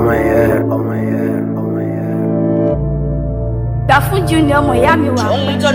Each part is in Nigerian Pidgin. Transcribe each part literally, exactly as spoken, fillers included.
my yeah, oh my yeah, oh my yeah. Dafu Junior Miami wa.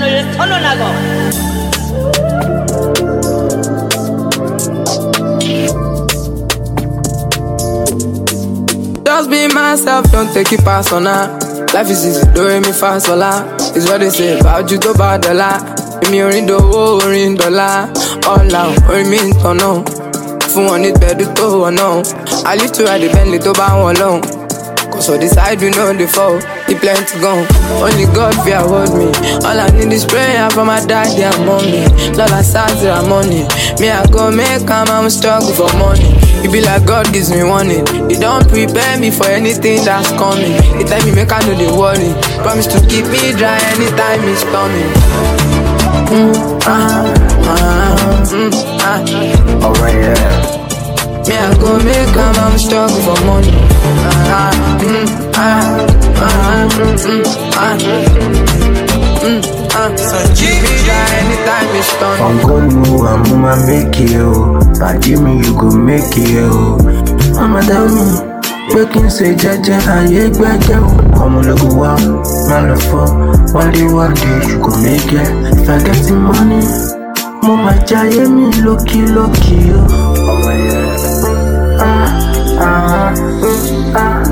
Just be myself, don't take it personal. Life is easy, don't me fast for la. It's what they say about you, to bad the la. Me orin do orin dollar. All out, orin me in tono. Fun on it bedu to no. I live to ride the Bentley to buy one long. Cause on the side we know the fall. The plenty gone. Only God fear hold me. All I need is prayer from my daddy and mommy. Lord I start to money. Me I go make come, I'm struggle for money. It be like God gives me warning. He don't prepare me for anything that's coming. He tell me make I know the worry. Promise to keep me dry anytime it's coming. Mm, ah, ah, mm, ah. Oh my yeah. Me I go make come, I'm struggle for money. Ah, mm, ah, ah, mm, ah, mm, ah. So keep me dry anytime it's coming. I'm gonna move, I'm gonna make it, oh. By Jimmy, you go make it, oh. Mama tell me, making say jaja, I ain't better. Come on, look wow, man, look for. One day, one day, you go make it. If I get the money, Mama jaye me, lucky, lucky, oh. Oh my yeah. Ah, ah, mm, ah.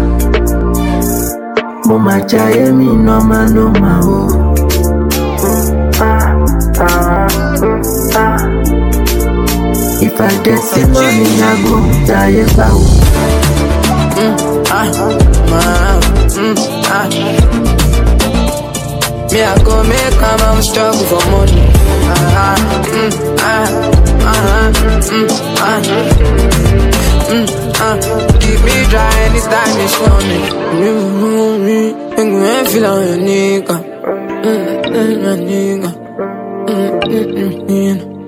Mama jaye me, no man, no man, oh. Ah, ah, mm, ah. If I get the money, I go die about. Mm, ah, ah, mm, ah. Me I go make come, I'm struggle for money. Ah, mm, ah, ah, mm, ah, mm, ah. Keep me dry anytime it's coming. You know me, and you ain't feel like a nigga. Mm, mm, a nigga. Mm, mm, mm, mm.